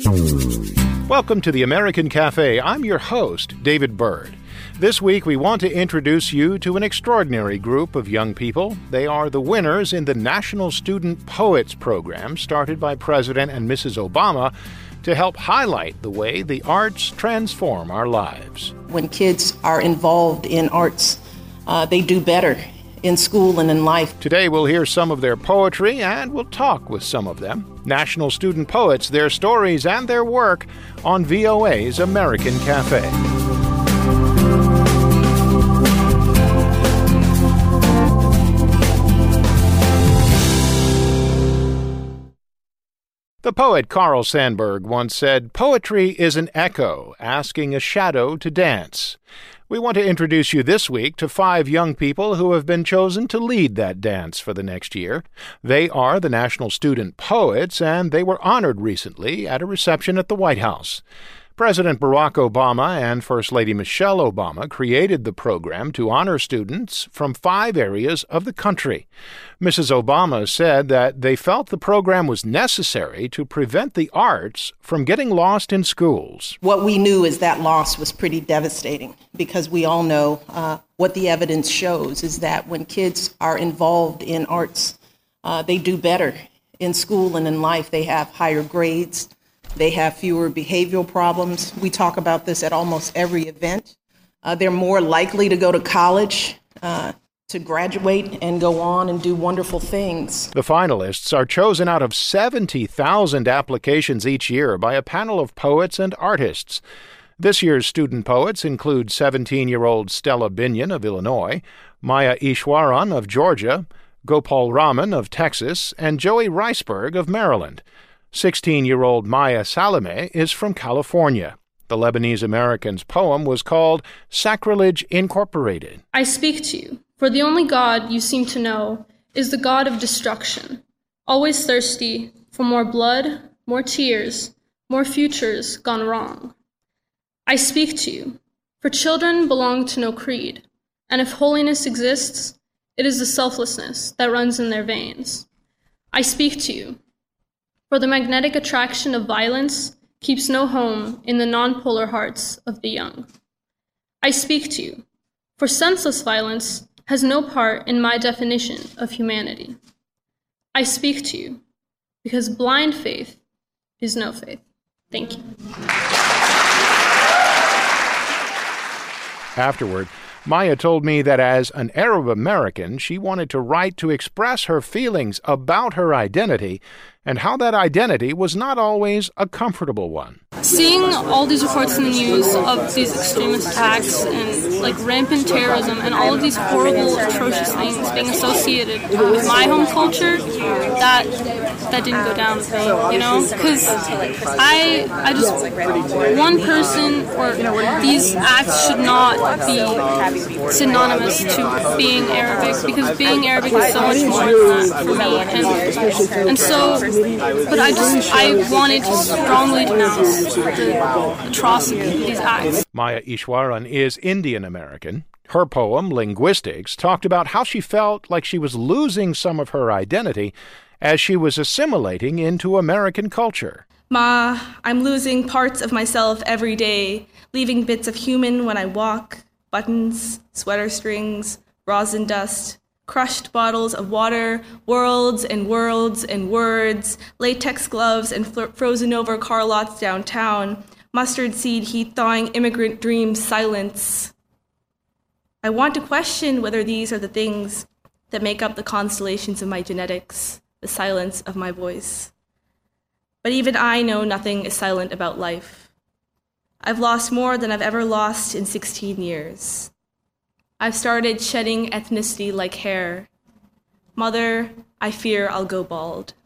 Welcome to the American Cafe. I'm your host, David Byrd. This week, we want to introduce you to an extraordinary group of young people. They are the winners in the National Student Poets Program started by President and Mrs. Obama to help highlight the way the arts transform our lives. When kids are involved in arts, they do better in school and in life. Today, we'll hear some of their poetry and we'll talk with some of them. National Student Poets, their stories and their work on VOA's American Cafe. The poet Carl Sandburg once said, "Poetry is an echo asking a shadow to dance." We want to introduce you this week to 5 young people who have been chosen to lead that dance for the next year. They are the National Student Poets, and they were honored recently at a reception at the White House. President Barack Obama and First Lady Michelle Obama created the program to honor students from 5 areas of the country. Mrs. Obama said that they felt the program was necessary to prevent the arts from getting lost in schools. What we knew is that loss was pretty devastating because we all know what the evidence shows is that when kids are involved in arts, they do better in school and in life. They have higher grades. They have fewer behavioral problems. We talk about this at almost every event. They're more likely to go to college, to graduate and go on and do wonderful things. The finalists are chosen out of 70,000 applications each year by a panel of poets and artists. This year's student poets include 17-year-old Stella Binion of Illinois, Maya Ishwaran of Georgia, Gopal Raman of Texas, and Joey Reisberg of Maryland. 16-year-old Maya Salome is from California. The Lebanese-American's poem was called Sacrilege Incorporated. I speak to you, for the only God you seem to know is the God of destruction, always thirsty for more blood, more tears, more futures gone wrong. I speak to you, for children belong to no creed, and if holiness exists, it is the selflessness that runs in their veins. I speak to you, for the magnetic attraction of violence keeps no home in the non-polar hearts of the young. I speak to you, for senseless violence has no part in my definition of humanity. I speak to you, because blind faith is no faith. Thank you. Afterward, Maya told me that as an Arab American, she wanted to write to express her feelings about her identity and how that identity was not always a comfortable one. Seeing all these reports in the news of these extremist attacks and rampant terrorism and all of these horrible, atrocious things being associated with my home culture, that didn't go down with me, because I just, one person or these acts should not be synonymous to being Arabic, because being Arabic is so much more than that for me, and so, but I wanted to strongly denounce the atrocity of these acts. Maya Ishwaran is Indian American. Her poem, Linguistics, talked about how she felt like she was losing some of her identity as she was assimilating into American culture. Ma, I'm losing parts of myself every day, leaving bits of human when I walk, buttons, sweater strings, rosin dust, crushed bottles of water, worlds and worlds and words, latex gloves and frozen over car lots downtown, mustard seed heat thawing immigrant dreams silence. I want to question whether these are the things that make up the constellations of my genetics, the silence of my voice. But even I know nothing is silent about life. I've lost more than I've ever lost in 16 years. I've started shedding ethnicity like hair. Mother, I fear I'll go bald.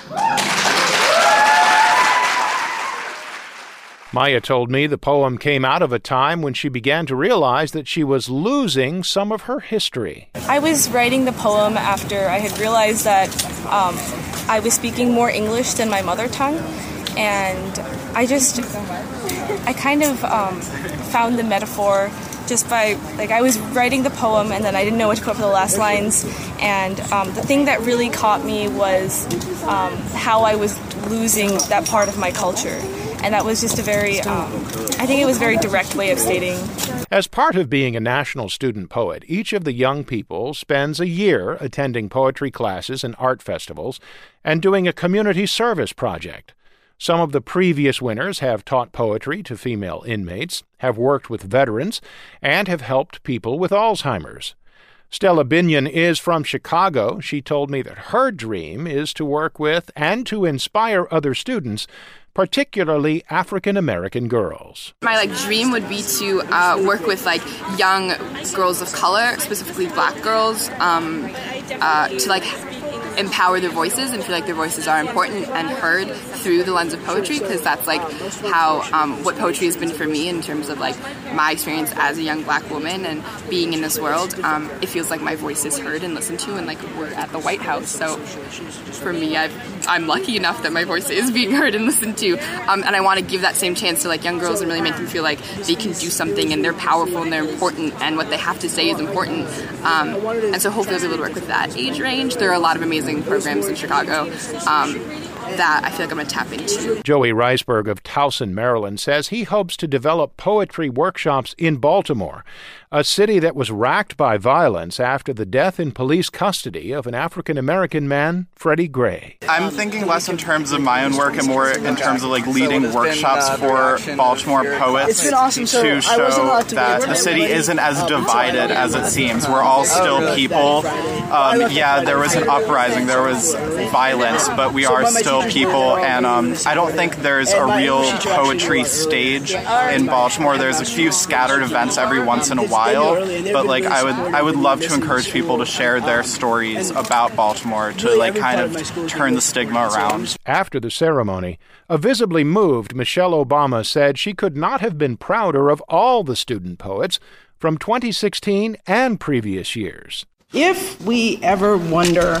Maya told me the poem came out of a time when she began to realize that she was losing some of her history. I was writing the poem after I had realized that I was speaking more English than my mother tongue, and I kind of found the metaphor just by, I was writing the poem and then I didn't know what to put for the last lines, and the thing that really caught me was how I was losing that part of my culture. And that was just a very, I think it was a very direct way of stating. As part of being a national student poet, each of the young people spends a year attending poetry classes and art festivals and doing a community service project. Some of the previous winners have taught poetry to female inmates, have worked with veterans, and have helped people with Alzheimer's. Stella Binion is from Chicago. She told me that her dream is to work with and to inspire other students, particularly African-American girls. My dream would be to work with young girls of color, specifically black girls, to empower their voices and feel like their voices are important and heard through the lens of poetry, because that's how what poetry has been for me in terms of my experience as a young black woman and being in this world. It feels like my voice is heard and listened to, and we're at the White House, so for me I'm lucky enough that my voice is being heard and listened to, and I want to give that same chance to young girls and really make them feel like they can do something and they're powerful and they're important and what they have to say is important, and so hopefully I'll be able to work with that age range. There are a lot of amazing programs in Chicago that I feel like I'm going to tap into. Joey Reisberg of Towson, Maryland, says he hopes to develop poetry workshops in Baltimore, a city that was racked by violence after the death in police custody of an African-American man, Freddie Gray. I'm thinking less in terms of my own work and more in terms of leading workshops for Baltimore poets to show that the city isn't as divided as it seems. We're all still people. Yeah, there was an uprising, there was violence, but we are still people, and I don't think there's a real poetry stage in Baltimore. There's a few scattered events every once in a while, but I would love to encourage people to share their stories about Baltimore to kind of turn the stigma around. After the ceremony, a visibly moved Michelle Obama said she could not have been prouder of all the student poets from 2016 and previous years. If we ever wonder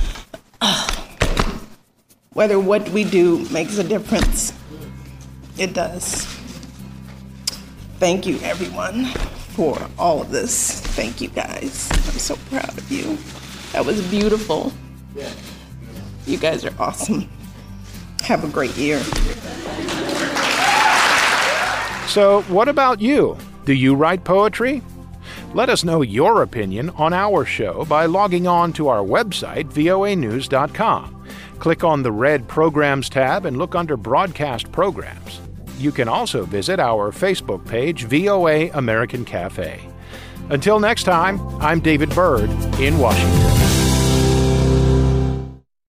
whether what we do makes a difference, it does. Thank you, everyone, for all of this. Thank you, guys. I'm so proud of you. That was beautiful. You guys are awesome. Have a great year. So, what about you? Do you write poetry? Let us know your opinion on our show by logging on to our website, voanews.com. Click on the red Programs tab and look under Broadcast Programs. You can also visit our Facebook page, VOA American Cafe. Until next time, I'm David Byrd in Washington.